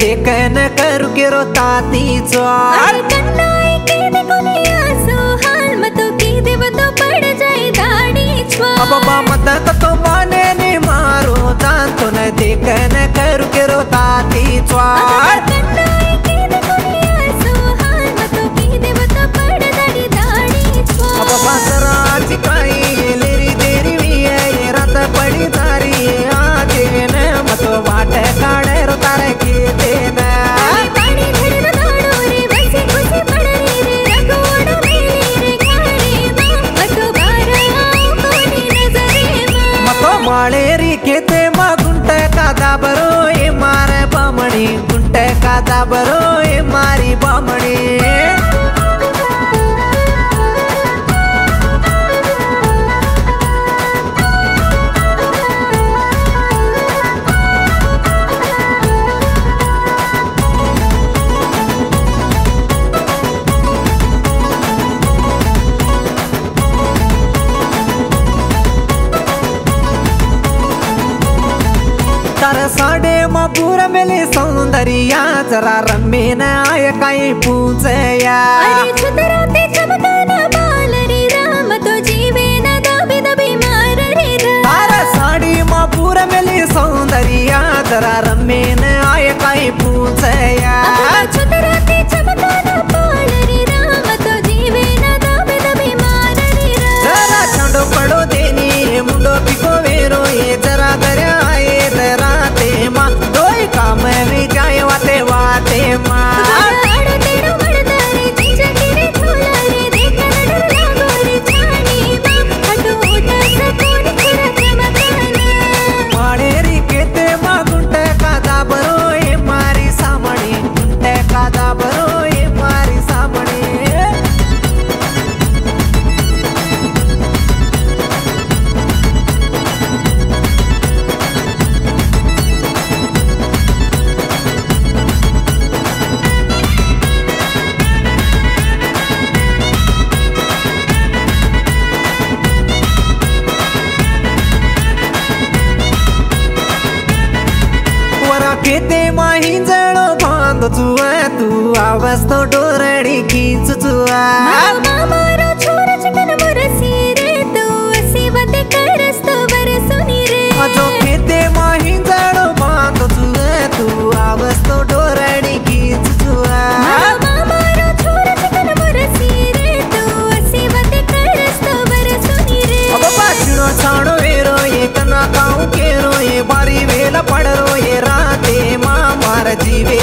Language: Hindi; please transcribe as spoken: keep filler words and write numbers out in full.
देखन करू के रो ताती च्वार कन्नाई के देखो ले आंसू हाल मतो की देव तो पड़ जाए दाढ़ी च्वार अब बाबा मत तो माने ने मारो जान तो न देखन करू के रो ताती च्वार कन्नाई के देखो ले आंसू हाल मतो की देव तो पड़ जाए दाढ़ी च्वार अब बासरा चिकाई लेरी देरी भी है ये रात पड़ी तारी आजे ने मतो वाटे काड़े रो तारे की देना दाढ़ी धड़ दाड़ो रे वैसे खुशी पड़ रे रे रगोड़ मेरी रे खाने मां मतो बारा कोनी नजरे मां मतो माळेरी केते मा गुंटे का दाबरो ए मारे बामणी गुंटे का दाबरो ए मारी बामणी तारा साडे मा पूरा मेले सौंदर्या जरा रम्मे न आय काही पूजया अरे छुतराते चमकाना बाल रे राम तो जीवे न दबे दबे मार रे राम तारा साडी मा पूरा मेले सौंदर्या जरा रम्मे न आय काही पूजया छुतराते चमकाना बाल रे राम तो जीवे न दबे दबे मार रे राम जरा छंडो पड़ो देनी मुंडो पिको वेरो ये जरा दर्या आए जरा ते मा दोई काम भी जाए वाते वाते मा ताड़ो तेड़ो मरदा रे जीजा गिरे झोला रे देखन डर लागो रे जानी मां हटो उठा सकोन थोड़ा चमकाना माळेरी केते मा गुंटे का दाबरो ए मारी सामणी गुंटे का दाबरो ए मारी सामणी केते माही जणो बांध चुआ तू आवाज तो डोरडी खींच चुआ मामा मारो छोरा चिकन मोरसी रे तू असी बाते करस तो बरसुनी रे अजो केते माही जणो बांध चुआ तू आवाज तो डोरडी खींच चुआ मामा मारो छोरा चिकन मोरसी रे तू असी बाते करस तो बरसुनी रे अब बाछड़ो छाणो वेरो ये कना काऊ केरो ये बारी वेला पड़रो ये राते मां मार जीवे